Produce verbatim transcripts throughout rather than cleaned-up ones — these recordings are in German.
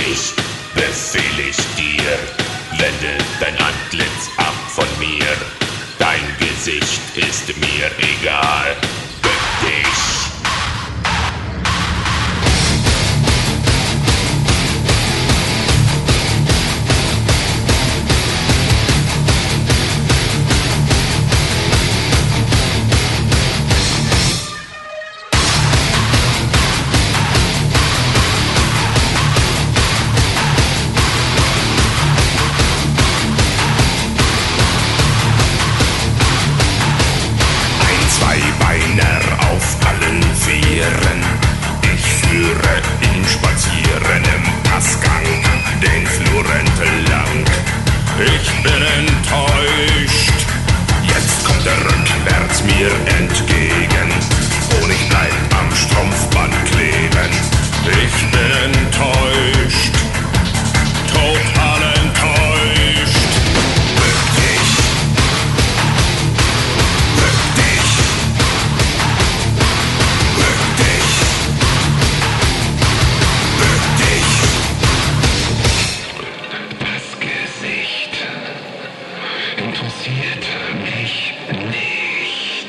dich befehl ich dir, wende dein Antlitz ab von mir. Dein Gesicht ist mir egal. Bück dich. Ich bin enttäuscht, jetzt kommt er rückwärts mir entgegen. Honig bleibt am Strumpfband kleben. Ich bin enttäuscht, total enttäuscht. Bück dich, bück dich, bück dich, bück dich. Das Gesicht interessiert mich nicht.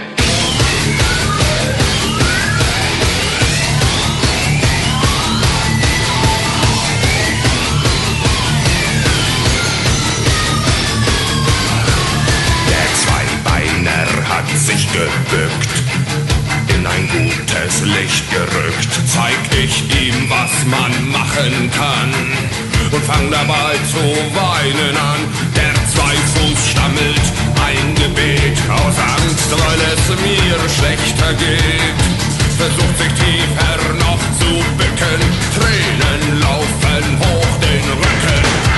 Der Zweibeiner hat sich gebückt, in ein gutes Licht gerückt. Zeig ich ihm, was man machen kann, und fang dabei zu weinen an. Der Zweifuß stammelt ein Gebet aus Angst, weil es mir schlechter geht. Versucht sich tiefer noch zu bücken, Tränen laufen hoch den Rücken.